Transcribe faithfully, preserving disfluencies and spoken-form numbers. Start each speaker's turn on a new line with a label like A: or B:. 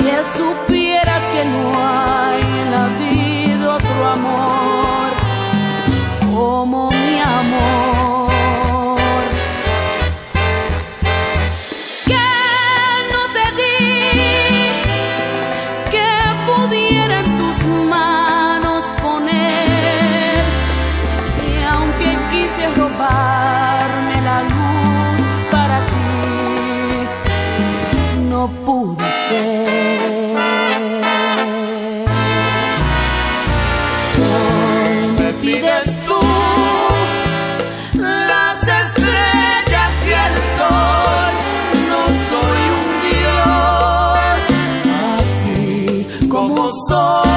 A: que supieras que no hay en la vida otro amor como mi amor. Que no te di, que pudiera en tus manos poner, y aunque quise robarme la luz para ti, no pude ser. Hoy me pides tú las estrellas y el sol, no soy un dios, así como soy.